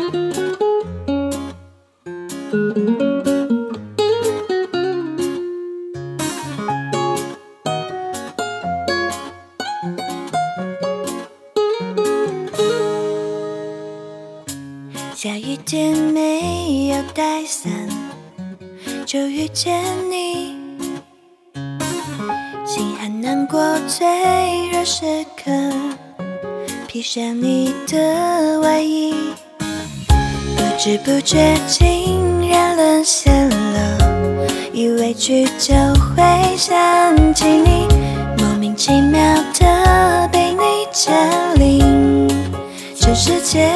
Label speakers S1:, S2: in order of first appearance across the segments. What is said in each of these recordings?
S1: 下雨天没有带伞，就遇见你，心寒难过脆弱时刻，披上你的外衣，不知不觉竟然沦陷了，一委屈就会想起你，莫名其妙的被你占领全世界。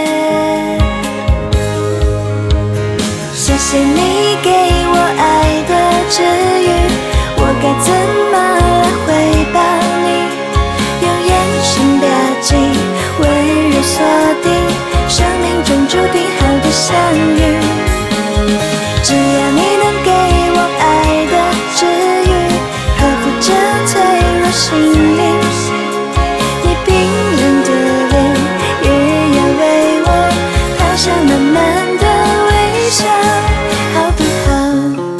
S1: 谢谢你给我爱的治愈，我该怎么来回报你？用眼神标记，温柔锁定生命中注定好的相遇。只要你能给我爱的治愈，呵护着脆弱心灵，你冰冷的脸也要为我抛下满满的微笑，好不好？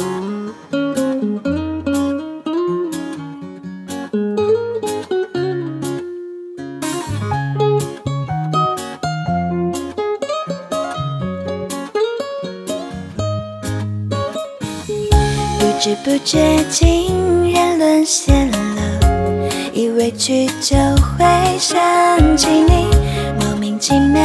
S1: 不知不觉竟然沦陷了，一委屈就会想起你，莫名其妙